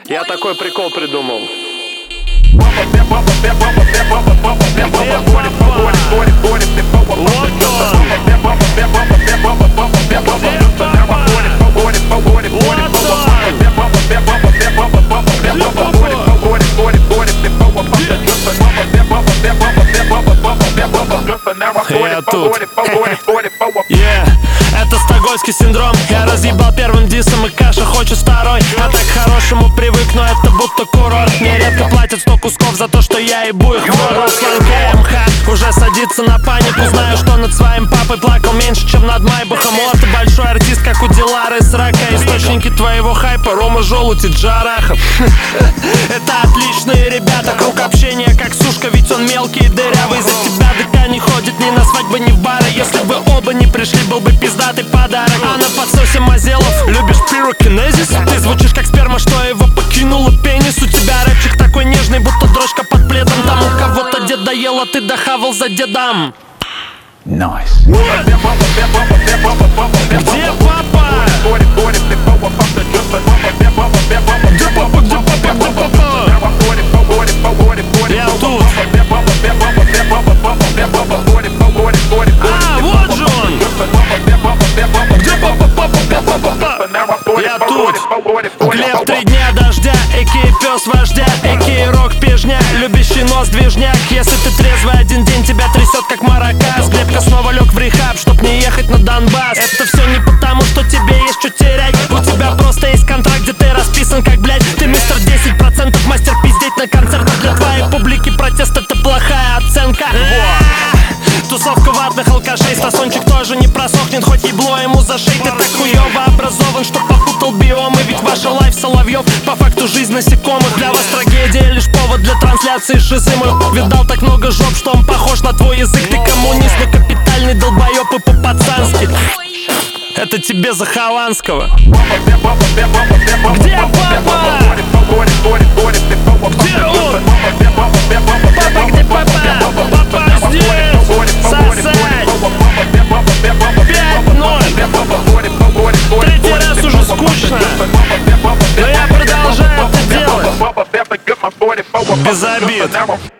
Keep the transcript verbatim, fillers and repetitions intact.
Я такой прикол придумал. Я тут. Yeah. Это стокгольмский синдром. Я разъебал первым дисом, и каша хочет второй. А так к хорошему привык, но это будто курорт. Мне редко платят сто кусков за то, что я ебу их в рот. КМХ уже садится на панику. Знаю, что над своим папой плакал меньше, чем над Майбахом. Вот ты большой артист, как у Дилары с Рака. Источники твоего хайпа Рома Желудь и Джарахов. Это отличные ребята. Круг общения как сушка, ведь он мелкий и дырявый. За тебя ДК не ходит ни на свадьбы, ни в бары. Если бы оба не пришли, был бы пиздатый подарок. А на подсосе Мазелов, любишь пирокинезис? Ты звучишь как сперма, что его покинула пенис. У тебя рэпчик такой нежный, будто дрожка под пледом. Там у кого-то дед доел, а ты дохавал за дедом. Nice. Где папа? Где папа, где папа, где папа? Я тут. А, вот же он. Где папа, папа, папа, папа? Я тут. Глеб, три дня дождя, эки пес вождя, эки рок пижня, любящий нос движняк. Если ты трезвый, один день тебя трясет как маракас. Глебка снова лег в рехаб, чтоб не ехать на Донбасс. Это все не потому, что тебе есть что терять. У тебя просто есть контракт, где ты расписан как, блядь, ты мистер десять процентов, мастер пиздеть на концертах. Для твоей публики протест — это плохая оценка. Тусовка ватных алкашей, стасончик тоже не просохнет, хоть ебло ему за шею. Ты так хуёво образован, что попутал биомы. Ведь ваша лайф Соловьев, по факту жизнь насекомых. Для вас трагедия лишь повод для трансляции шизы. Мы видал так много жоп, что он похож на твой язык. Ты коммунист, но капитальный долбоёб и по-пацански. Это тебе за Хованского. Где папа? Где он? Папа, где папа? Папа здесь. Сосать. Пять ноль. Третий раз уже скучно, но я продолжаю это делать. Без обид.